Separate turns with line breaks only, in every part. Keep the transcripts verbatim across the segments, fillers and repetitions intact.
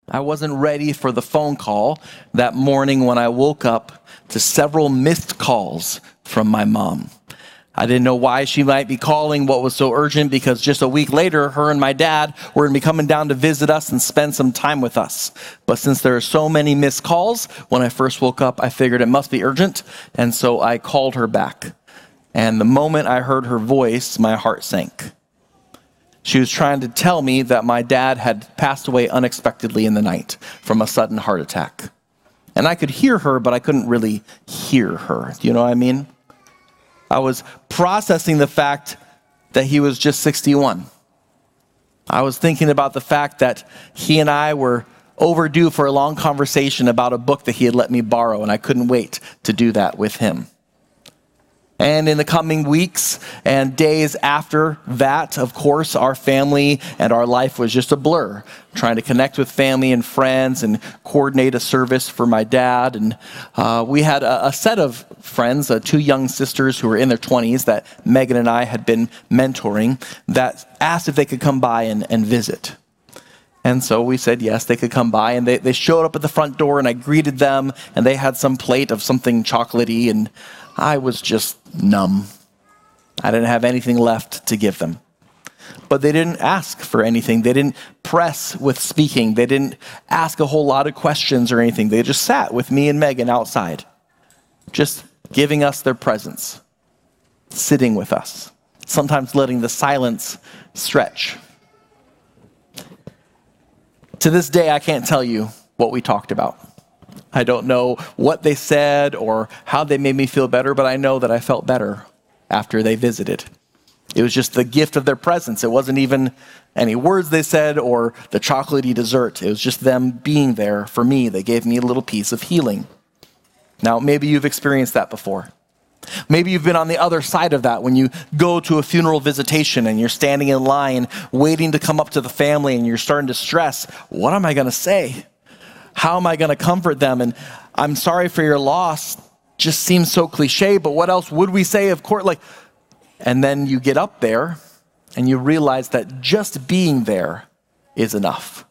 I wasn't ready for the phone call that morning when I woke up to several missed calls from my mom. I didn't know why she might be calling, what was so urgent, because just a week later, her and my dad were going to be coming down to visit us and spend some time with us. But since there are so many missed calls, when I first woke up, I figured it must be urgent, and so I called her back. And the moment I heard her voice, my heart sank. She was trying to tell me that my dad had passed away unexpectedly in the night from a sudden heart attack. And I could hear her, but I couldn't really hear her. Do you know what I mean? I was processing the fact that he was just sixty-one. I was thinking about the fact that he and I were overdue for a long conversation about a book that he had let me borrow, and I couldn't wait to do that with him. And in the coming weeks and days after that, of course, our family and our life was just a blur, trying to connect with family and friends and coordinate a service for my dad. And uh, we had a, a set of friends, uh, two young sisters who were in their twenties that Megan and I had been mentoring, that asked if they could come by and, and visit. And so we said yes, they could come by, and they, they showed up at the front door, and I greeted them, and they had some plate of something chocolatey, and I was just numb. I didn't have anything left to give them. But they didn't ask for anything. They didn't press with speaking. They didn't ask a whole lot of questions or anything. They just sat with me and Megan outside, just giving us their presence, sitting with us, sometimes letting the silence stretch. To this day, I can't tell you what we talked about. I don't know what they said or how they made me feel better, but I know that I felt better after they visited. It was just the gift of their presence. It wasn't even any words they said or the chocolatey dessert. It was just them being there for me. They gave me a little piece of healing. Now, maybe you've experienced that before. Maybe you've been on the other side of that when you go to a funeral visitation and you're standing in line waiting to come up to the family and you're starting to stress, what am I going to say? How am I going to comfort them? And I'm sorry for your loss just seems so cliche, but what else would we say? Of course, like, and then you get up there and you realize that just being there is enough.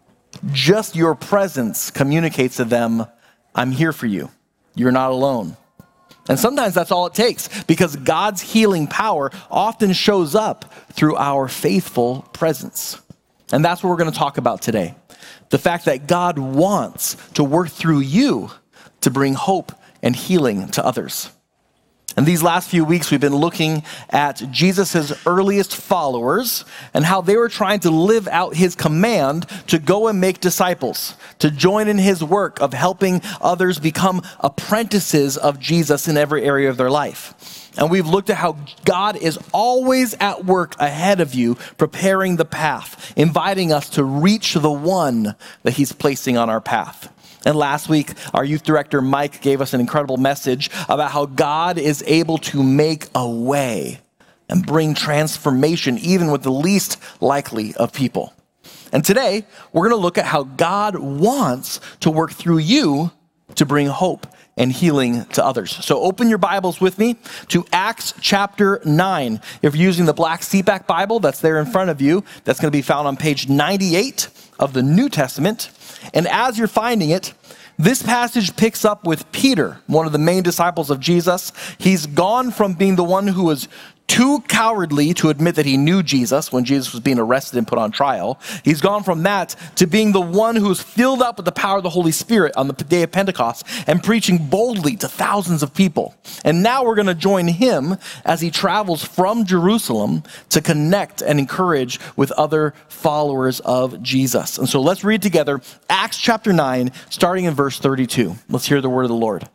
Just your presence communicates to them, I'm here for you. You're not alone. And sometimes that's all it takes, because God's healing power often shows up through our faithful presence. And that's what we're going to talk about today. The fact that God wants to work through you to bring hope and healing to others. And these last few weeks, we've been looking at Jesus' earliest followers and how they were trying to live out his command to go and make disciples, to join in his work of helping others become apprentices of Jesus in every area of their life. And we've looked at how God is always at work ahead of you, preparing the path, inviting us to reach the one that he's placing on our path. And last week, our youth director, Mike, gave us an incredible message about how God is able to make a way and bring transformation even with the least likely of people. And today, we're going to look at how God wants to work through you to bring hope and healing to others. So open your Bibles with me to Acts chapter nine. If you're using the black seatback Bible that's there in front of you, that's going to be found on page ninety-eight of the New Testament. And as you're finding it, this passage picks up with Peter, one of the main disciples of Jesus. He's gone from being the one who was too cowardly to admit that he knew Jesus when Jesus was being arrested and put on trial. He's gone from that to being the one who was filled up with the power of the Holy Spirit on the day of Pentecost and preaching boldly to thousands of people. And now we're going to join him as he travels from Jerusalem to connect and encourage with other followers of Jesus. And so let's read together Acts chapter nine, starting in verse thirty-two. Let's hear the word of the Lord.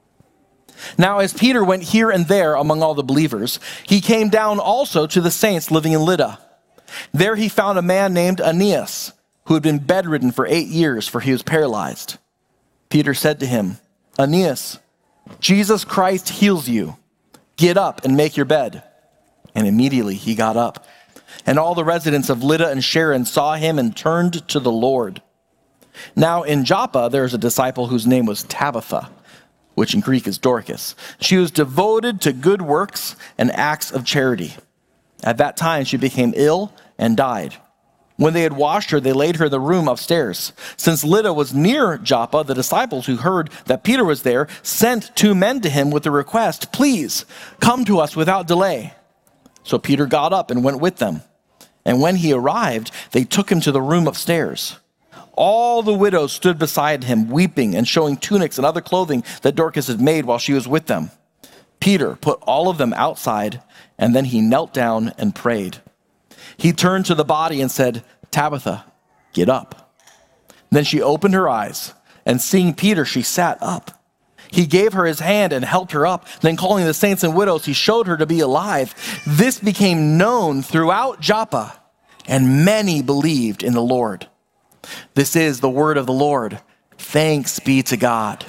Now, as Peter went here and there among all the believers, he came down also to the saints living in Lydda. There he found a man named Aeneas, who had been bedridden for eight years, for he was paralyzed. Peter said to him, Aeneas, Jesus Christ heals you. Get up and make your bed. And immediately he got up. And all the residents of Lydda and Sharon saw him and turned to the Lord. Now in Joppa there is a disciple whose name was Tabitha, which in Greek is Dorcas. She was devoted to good works and acts of charity. At that time she became ill and died. When they had washed her, they laid her in the room upstairs. Since Lydda was near Joppa, the disciples who heard that Peter was there sent two men to him with the request, "Please come to us without delay." So Peter got up and went with them. And when he arrived, they took him to the room upstairs. All the widows stood beside him, weeping and showing tunics and other clothing that Dorcas had made while she was with them. Peter put all of them outside, and then he knelt down and prayed. He turned to the body and said, "Tabitha, get up." Then she opened her eyes, and seeing Peter, she sat up. He gave her his hand and helped her up. Then calling the saints and widows, he showed her to be alive. This became known throughout Joppa, and many believed in the Lord. This is the word of the Lord. Thanks be to God.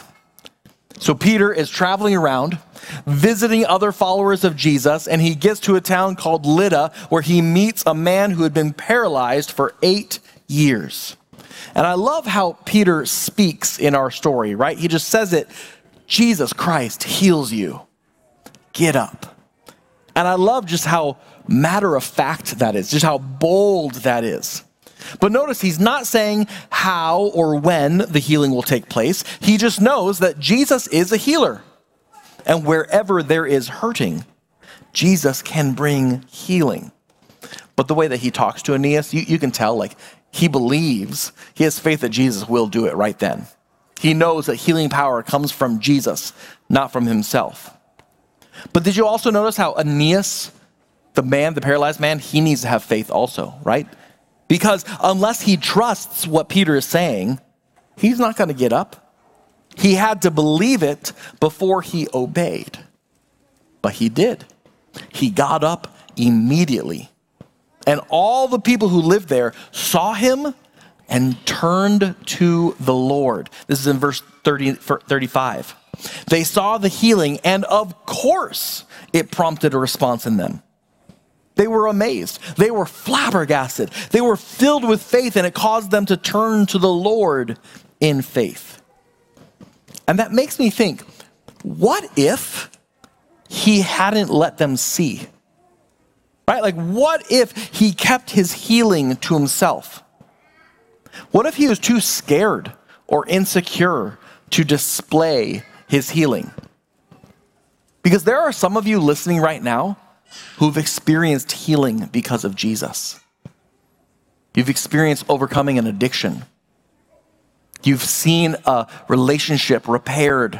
So Peter is traveling around, visiting other followers of Jesus, and he gets to a town called Lydda, where he meets a man who had been paralyzed for eight years. And I love how Peter speaks in our story, right? He just says it, Jesus Christ heals you. Get up. And I love just how matter of fact that is, just how bold that is. But notice he's not saying how or when the healing will take place. He just knows that Jesus is a healer. And wherever there is hurting, Jesus can bring healing. But the way that he talks to Aeneas, you, you can tell, like, he believes, he has faith that Jesus will do it right then. He knows that healing power comes from Jesus, not from himself. But did you also notice how Aeneas, the man, the paralyzed man, he needs to have faith also, right? Because unless he trusts what Peter is saying, he's not going to get up. He had to believe it before he obeyed. But he did. He got up immediately. And all the people who lived there saw him and turned to the Lord. This is in verse thirty, thirty-five. They saw the healing, and of course, it prompted a response in them. They were amazed. They were flabbergasted. They were filled with faith, and it caused them to turn to the Lord in faith. And that makes me think, what if he hadn't let them see? Right? Like, what if he kept his healing to himself? What if he was too scared or insecure to display his healing? Because there are some of you listening right now who've experienced healing because of Jesus. You've experienced overcoming an addiction. You've seen a relationship repaired.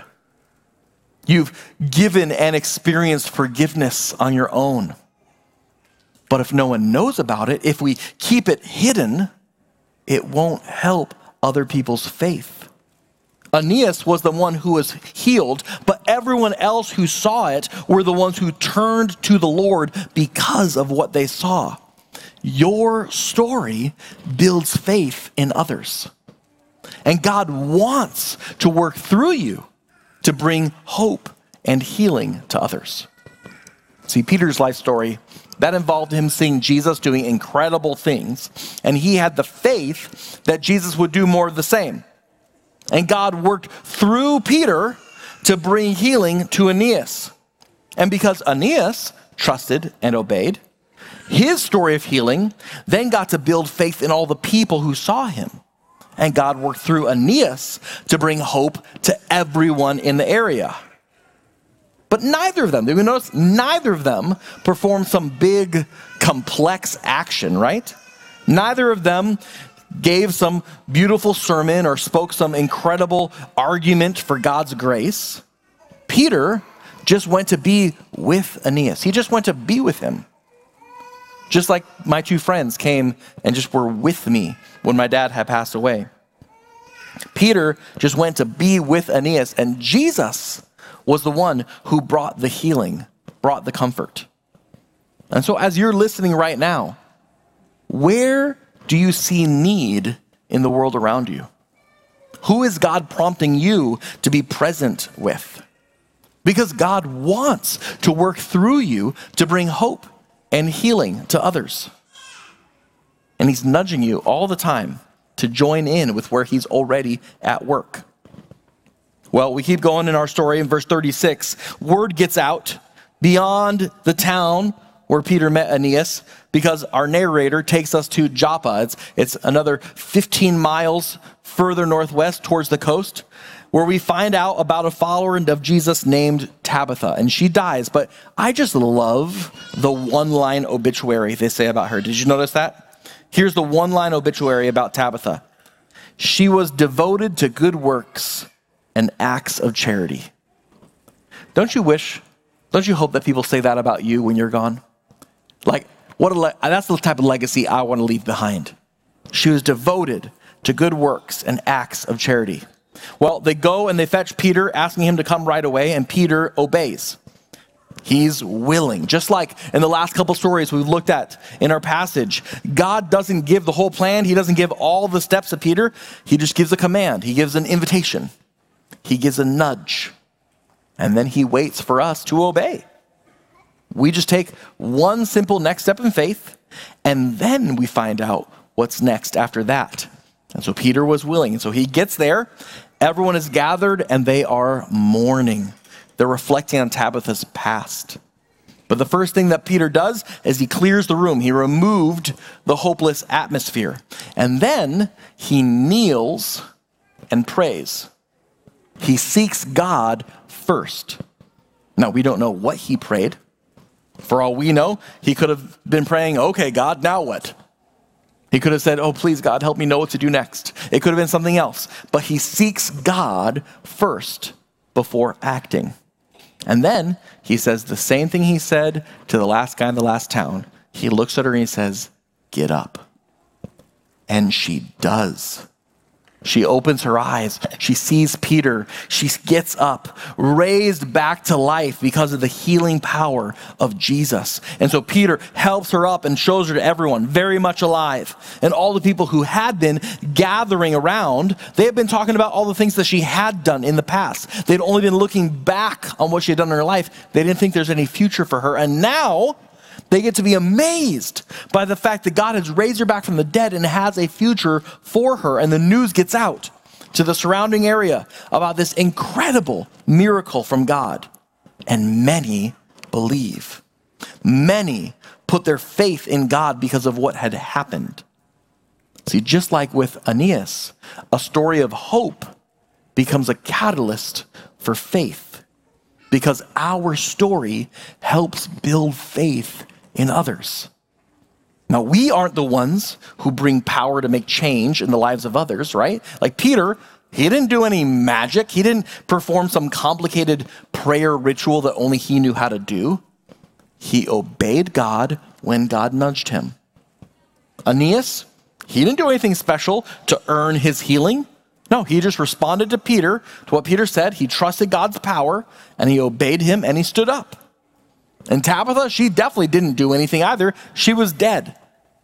You've given and experienced forgiveness on your own. But if no one knows about it, if we keep it hidden, it won't help other people's faith. Aeneas was the one who was healed, but everyone else who saw it were the ones who turned to the Lord because of what they saw. Your story builds faith in others. And God wants to work through you to bring hope and healing to others. See, Peter's life story, that involved him seeing Jesus doing incredible things, and he had the faith that Jesus would do more of the same. And God worked through Peter to bring healing to Aeneas. And because Aeneas trusted and obeyed, his story of healing then got to build faith in all the people who saw him. And God worked through Aeneas to bring hope to everyone in the area. But neither of them, did we notice? Neither of them performed some big, complex action, right? Neither of them gave some beautiful sermon or spoke some incredible argument for God's grace. Peter just went to be with Aeneas. He just went to be with him. Just like my two friends came and just were with me when my dad had passed away. Peter just went to be with Aeneas, and Jesus was the one who brought the healing, brought the comfort. And so as you're listening right now, where do you see need in the world around you? Who is God prompting you to be present with? Because God wants to work through you to bring hope and healing to others. And he's nudging you all the time to join in with where he's already at work. Well, we keep going in our story in verse thirty-six. Word gets out beyond the town where Peter met Aeneas because our narrator takes us to Joppa. It's, it's another fifteen miles further northwest towards the coast, where we find out about a follower of Jesus named Tabitha, and she dies. But I just love the one-line obituary they say about her. Did you notice that? Here's the one-line obituary about Tabitha. She was devoted to good works and acts of charity. Don't you wish, don't you hope that people say that about you when you're gone? Like, what a le- that's the type of legacy I want to leave behind. She was devoted to good works and acts of charity. Well, they go and they fetch Peter, asking him to come right away, and Peter obeys. He's willing. Just like in the last couple stories we've looked at in our passage, God doesn't give the whole plan. He doesn't give all the steps to Peter. He just gives a command. He gives an invitation. He gives a nudge. And then he waits for us to obey. We just take one simple next step in faith, and then we find out what's next after that. And so Peter was willing. And so he gets there. Everyone is gathered, and they are mourning. They're reflecting on Tabitha's past. But the first thing that Peter does is he clears the room. He removed the hopeless atmosphere. And then he kneels and prays. He seeks God first. Now, we don't know what he prayed. For all we know, he could have been praying, okay, God, now what? He could have said, oh, please, God, help me know what to do next. It could have been something else. But he seeks God first before acting. And then he says the same thing he said to the last guy in the last town. He looks at her and he says, get up. And she does. She opens her eyes. She sees Peter. She gets up, raised back to life because of the healing power of Jesus. And so Peter helps her up and shows her to everyone, very much alive. And all the people who had been gathering around, they had been talking about all the things that she had done in the past. They'd only been looking back on what she had done in her life. They didn't think there's any future for her. And now they get to be amazed by the fact that God has raised her back from the dead and has a future for her. And the news gets out to the surrounding area about this incredible miracle from God. And many believe. Many put their faith in God because of what had happened. See, just like with Aeneas, a story of hope becomes a catalyst for faith because our story helps build faith in others. Now, we aren't the ones who bring power to make change in the lives of others, right? Like Peter, he didn't do any magic. He didn't perform some complicated prayer ritual that only he knew how to do. He obeyed God when God nudged him. Aeneas, he didn't do anything special to earn his healing. No, he just responded to Peter, to what Peter said. He trusted God's power, and he obeyed him, and he stood up. And Tabitha, she definitely didn't do anything either. She was dead.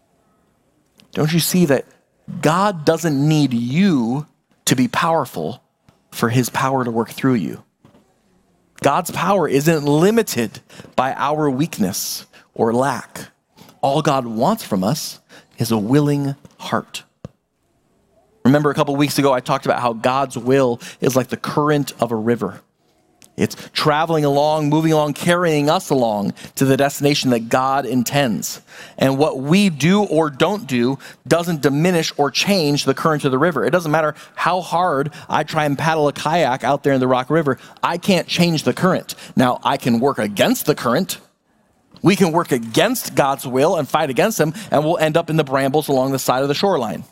Don't you see that God doesn't need you to be powerful for his power to work through you? God's power isn't limited by our weakness or lack. All God wants from us is a willing heart. Remember a couple weeks ago, I talked about how God's will is like the current of a river. It's traveling along, moving along, carrying us along to the destination that God intends. And what we do or don't do doesn't diminish or change the current of the river. It doesn't matter how hard I try and paddle a kayak out there in the Rock River. I can't change the current. Now, I can work against the current. We can work against God's will and fight against him, and we'll end up in the brambles along the side of the shoreline.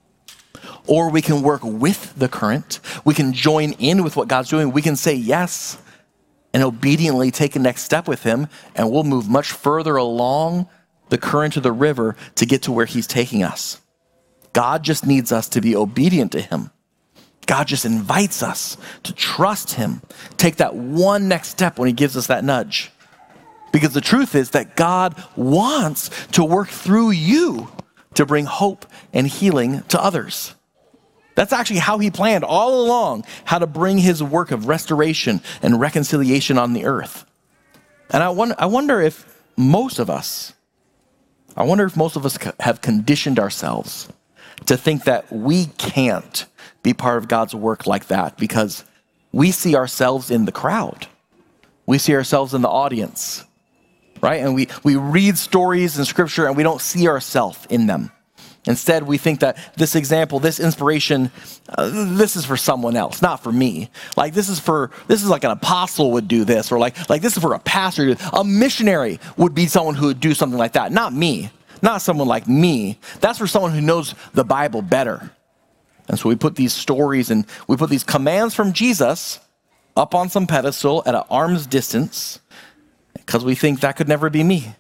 Or we can work with the current. We can join in with what God's doing. We can say yes and obediently take a next step with him, and we'll move much further along the current of the river to get to where he's taking us. God just needs us to be obedient to him. God just invites us to trust him. Take that one next step when he gives us that nudge. Because the truth is that God wants to work through you to bring hope and healing to others. That's actually how he planned all along how to bring his work of restoration and reconciliation on the earth. And I wonder, I wonder if most of us, I wonder if most of us have conditioned ourselves to think that we can't be part of God's work like that because we see ourselves in the crowd. We see ourselves in the audience. right? And we, we read stories in Scripture and we don't see ourselves in them. Instead, we think that this example, this inspiration, uh, this is for someone else, not for me. Like this is for, this is like an apostle would do this, or like, like this is for a pastor. A missionary would be someone who would do something like that, not me, not someone like me. That's for someone who knows the Bible better. And so we put these stories and we put these commands from Jesus up on some pedestal at an arm's distance because we think that could never be me.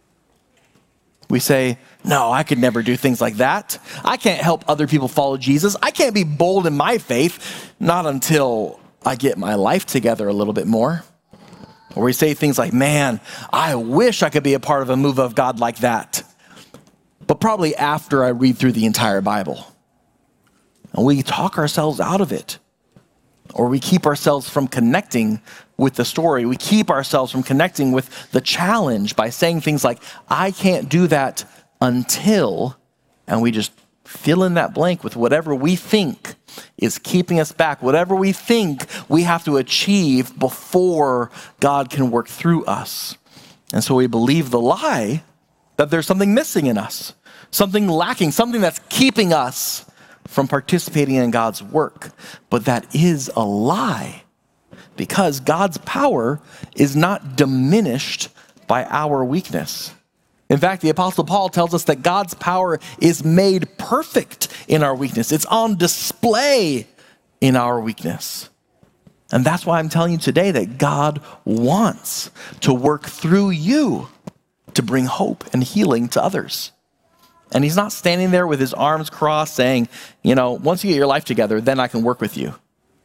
We say, no, I could never do things like that. I can't help other people follow Jesus. I can't be bold in my faith, not until I get my life together a little bit more. Or we say things like, man, I wish I could be a part of a move of God like that. But probably after I read through the entire Bible. And we talk ourselves out of it. Or we keep ourselves from connecting with the story. We keep ourselves from connecting with the challenge by saying things like, I can't do that until, and we just fill in that blank with whatever we think is keeping us back, whatever we think we have to achieve before God can work through us. And so we believe the lie that there's something missing in us, something lacking, something that's keeping us from participating in God's work. But that is a lie, because God's power is not diminished by our weakness. In fact, the Apostle Paul tells us that God's power is made perfect in our weakness. It's on display in our weakness. And that's why I'm telling you today that God wants to work through you to bring hope and healing to others. And he's not standing there with his arms crossed saying, you know, once you get your life together, then I can work with you.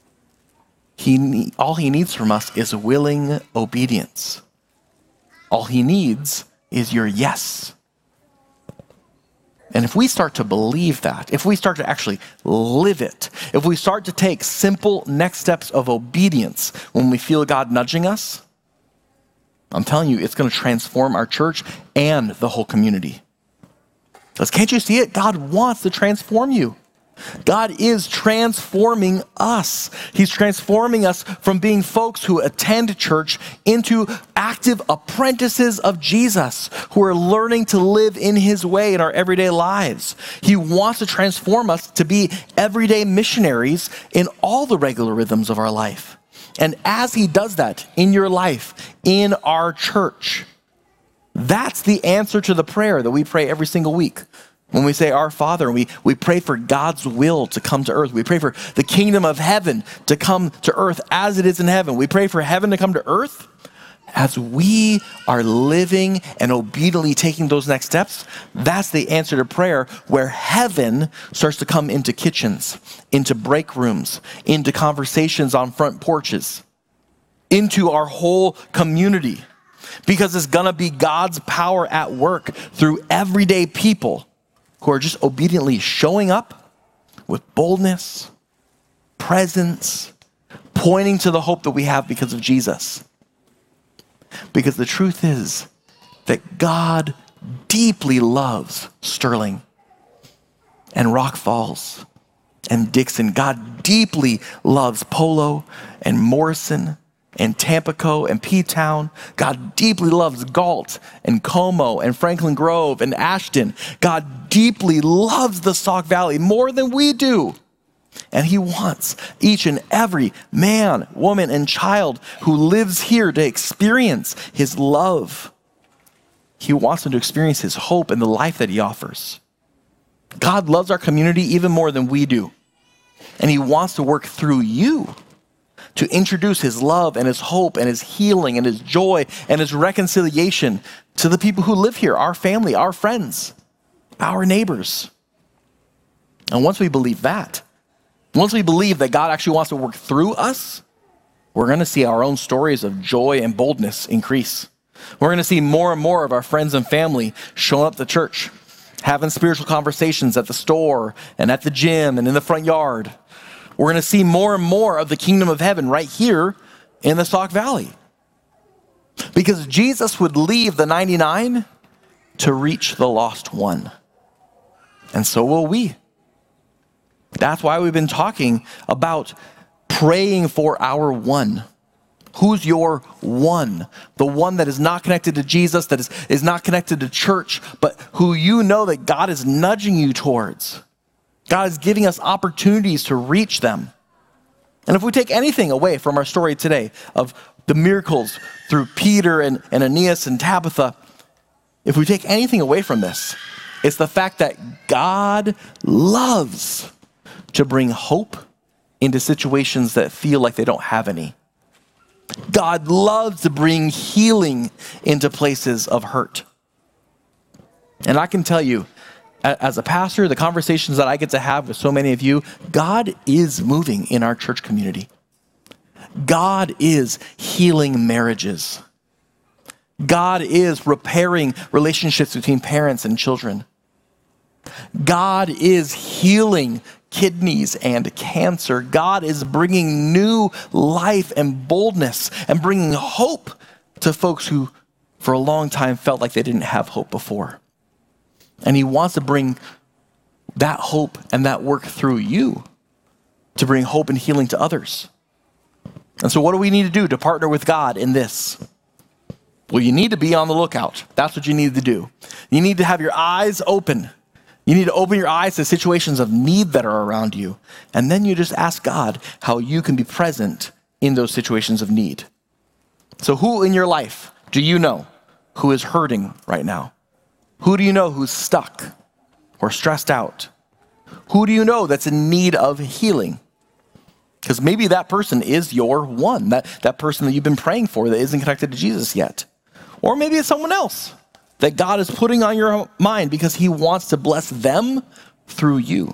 He, all he needs from us is willing obedience. All he needs is your yes. And if we start to believe that, if we start to actually live it, if we start to take simple next steps of obedience when we feel God nudging us, I'm telling you, it's going to transform our church and the whole community. Because can't you see it? God wants to transform you. God is transforming us. He's transforming us from being folks who attend church into active apprentices of Jesus who are learning to live in his way in our everyday lives. He wants to transform us to be everyday missionaries in all the regular rhythms of our life. And as he does that in your life, in our church, that's the answer to the prayer that we pray every single week. When we say, Our Father, we, we pray for God's will to come to earth. We pray for the kingdom of heaven to come to earth as it is in heaven. We pray for heaven to come to earth. As we are living and obediently taking those next steps, that's the answer to prayer, where heaven starts to come into kitchens, into break rooms, into conversations on front porches, into our whole community. Because it's going to be God's power at work through everyday people who are just obediently showing up with boldness, presence, pointing to the hope that we have because of Jesus. Because the truth is that God deeply loves Sterling and Rock Falls and Dixon. God deeply loves Polo and Morrison and Tampico and P-Town. God deeply loves Galt and Como and Franklin Grove and Ashton. God deeply loves the Sauk Valley more than we do. And he wants each and every man, woman, and child who lives here to experience his love. He wants them to experience his hope and the life that he offers. God loves our community even more than we do. And he wants to work through you to introduce his love and his hope and his healing and his joy and his reconciliation to the people who live here, our family, our friends, our neighbors. And once we believe that, once we believe that God actually wants to work through us, we're going to see our own stories of joy and boldness increase. We're going to see more and more of our friends and family showing up to church, having spiritual conversations at the store and at the gym and in the front yard. We're going to see more and more of the kingdom of heaven right here in the Sauk Valley. Because Jesus would leave the ninety-nine to reach the lost one. And so will we. That's why we've been talking about praying for our one Who's your one? The one that is not connected to Jesus, that is, is not connected to church, but who you know that God is nudging you towards. God is giving us opportunities to reach them. And if we take anything away from our story today of the miracles through Peter and, and Aeneas and Tabitha, if we take anything away from this, it's the fact that God loves to bring hope into situations that feel like they don't have any. God loves to bring healing into places of hurt. And I can tell you, as a pastor, the conversations that I get to have with so many of you, God is moving in our church community. God is healing marriages. God is repairing relationships between parents and children. God is healing kidneys and cancer. God is bringing new life and boldness and bringing hope to folks who for a long time felt like they didn't have hope before. And he wants to bring that hope and that work through you to bring hope and healing to others. And so what do we need to do to partner with God in this? Well, you need to be on the lookout. That's what you need to do. You need to have your eyes open. You need to open your eyes to situations of need that are around you. And then you just ask God how you can be present in those situations of need. So who in your life do you know who is hurting right now? Who do you know who's stuck or stressed out? Who do you know that's in need of healing? Because maybe that person is your one, that, that person that you've been praying for that isn't connected to Jesus yet. Or maybe it's someone else that God is putting on your mind because he wants to bless them through you.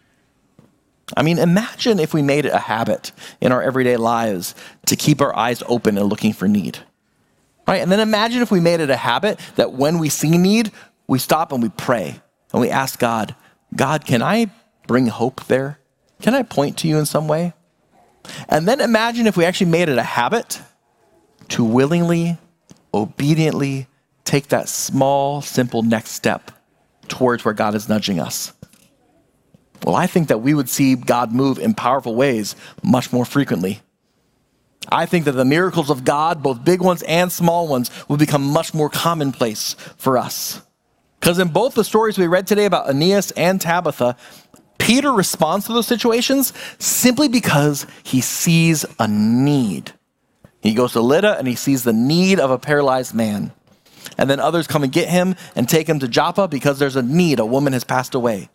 I mean, imagine if we made it a habit in our everyday lives to keep our eyes open and looking for need. Right? And then imagine if we made it a habit that when we see need, we stop and we pray and we ask God, God, can I bring hope there? Can I point to you in some way? And then imagine if we actually made it a habit to willingly, obediently take that small, simple next step towards where God is nudging us. Well, I think that we would see God move in powerful ways much more frequently. I think that the miracles of God, both big ones and small ones, will become much more commonplace for us. Because in both the stories we read today about Aeneas and Tabitha, Peter responds to those situations simply because he sees a need. He goes to Lydda and he sees the need of a paralyzed man. And then others come and get him and take him to Joppa because there's a need. A woman has passed away.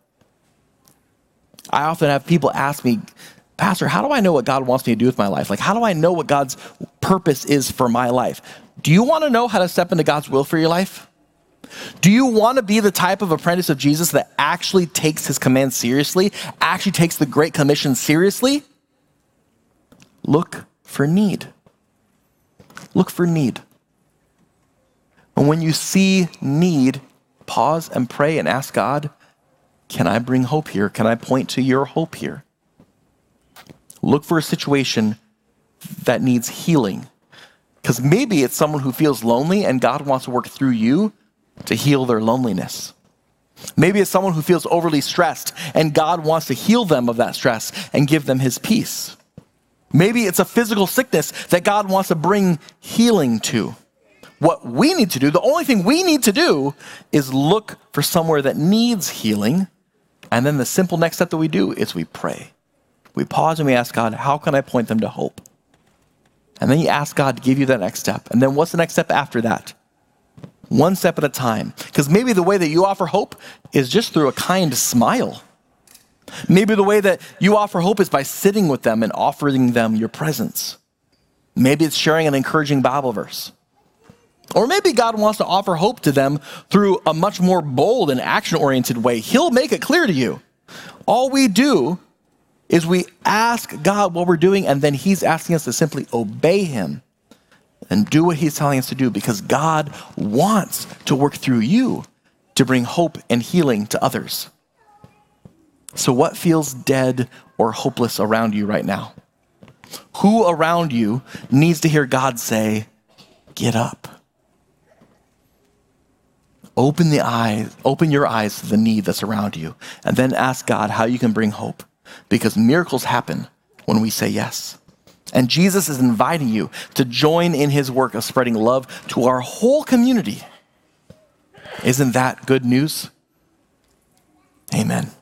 I often have people ask me, Pastor, how do I know what God wants me to do with my life? Like, how do I know what God's purpose is for my life? Do you want to know how to step into God's will for your life? Do you want to be the type of apprentice of Jesus that actually takes his commands seriously, actually takes the Great Commission seriously? Look for need. Look for need. And when you see need, pause and pray and ask God, can I bring hope here? Can I point to your hope here? Look for a situation that needs healing. Because maybe it's someone who feels lonely and God wants to work through you to heal their loneliness. Maybe it's someone who feels overly stressed and God wants to heal them of that stress and give them his peace. Maybe it's a physical sickness that God wants to bring healing to. What we need to do, the only thing we need to do is look for somewhere that needs healing. And then the simple next step that we do is we pray. We pause and we ask God, how can I point them to hope? And then you ask God to give you that next step. And then what's the next step after that? One step at a time. Because maybe the way that you offer hope is just through a kind smile. Maybe the way that you offer hope is by sitting with them and offering them your presence. Maybe it's sharing an encouraging Bible verse. Or maybe God wants to offer hope to them through a much more bold and action-oriented way. He'll make it clear to you. All we do is we ask God what we're doing, and then he's asking us to simply obey him and do what he's telling us to do, because God wants to work through you to bring hope and healing to others. So what feels dead or hopeless around you right now? Who around you needs to hear God say, get up? Open the eyes, open your eyes to the need that's around you, and then ask God how you can bring hope, because miracles happen when we say yes. And Jesus is inviting you to join in his work of spreading love to our whole community. Isn't that good news? Amen.